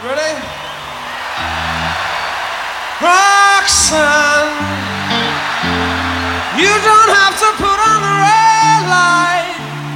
Ready? Roxanne, you don't have to put on the red light.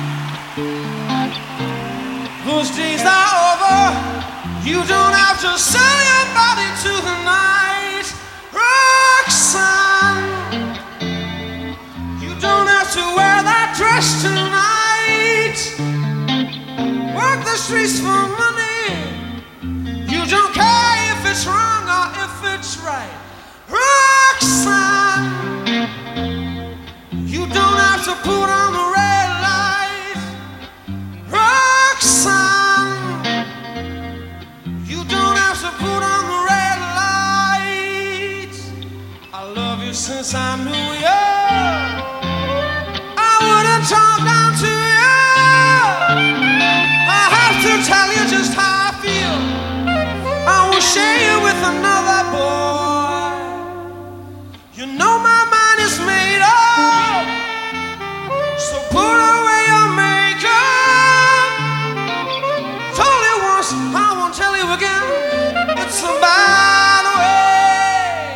Those days are over. You don't have to sell your body to the night. Roxanne, you don't have to wear that dress tonight. Work the streets for money. You don't care if it's wrong or if it's right. Roxanne, you don't have to put on the red light. Roxanne, you don't have to put on the red light. I love you since I knew you. I wouldn't talk down to you. I have to tell you just how I feel. I will share you with another boy. You know my mind is made up, so put away your makeup. Told you once, I won't tell you again. It's a bad way.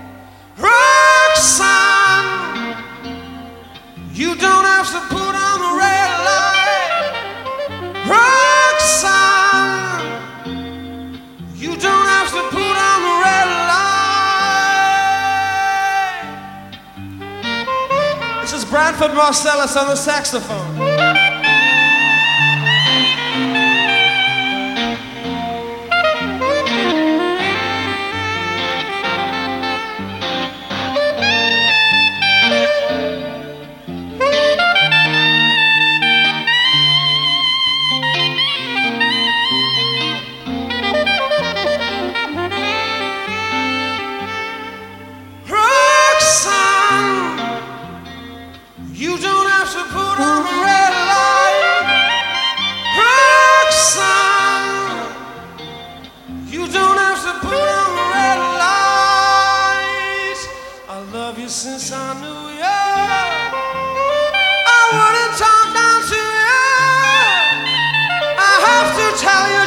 Roxanne, you don't have to put on the red light. Roxanne, you don't have to put on the red light. This is Branford Marsalis on the saxophone. You don't have to put on the red light. Roxanne, you don't have to put on the red light. I love you since I knew you. I wouldn't talk down to you. I have to tell you